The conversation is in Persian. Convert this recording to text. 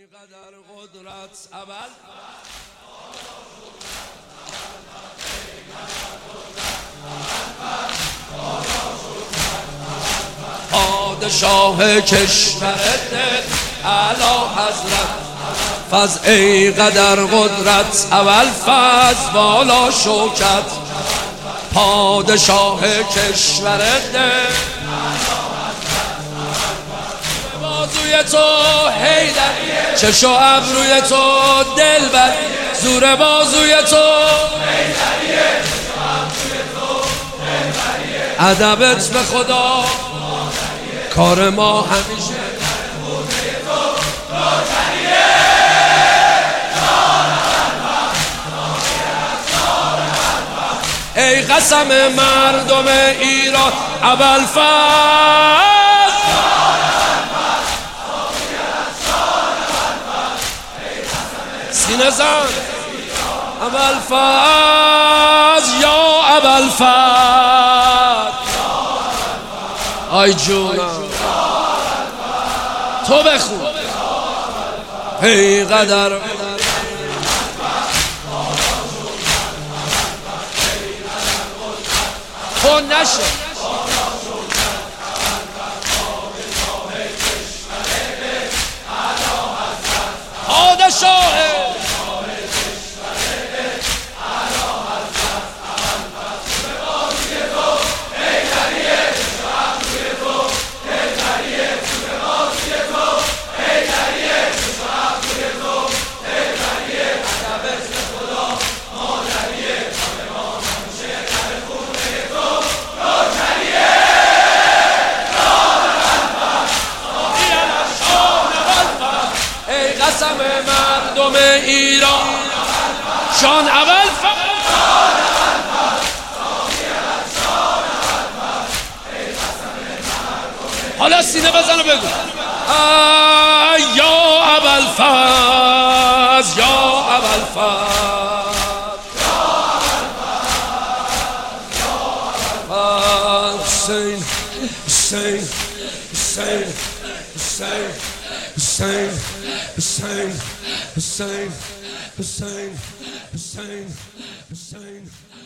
اینقدر قدرت اول پادشاه کشور دل اعلی حضرت فز ای قدر قدرت اول فز بالا شوکت پادشاه کشور دل بازوی تو حیدریه چشم و ابروی تو دلبر زور بازوی تو حیدریه چشم و ابروی تو دلبریه ادبت به خدا کار ما همیشه ای قسم مردم ایران ابوالفضل سینه زن ابوالفضل یا ابوالفضل آی جونم تو بخون ای قدر تو نشه پادشاه قسم مردم ایران شان ابوالفضل حالا سینه بزن و بگو یا ابوالفضل یا ابوالفضل حسین حسین حسین حسین حسین Hussein, Hussein, Hussein, Hussein, Hussein, Hussein.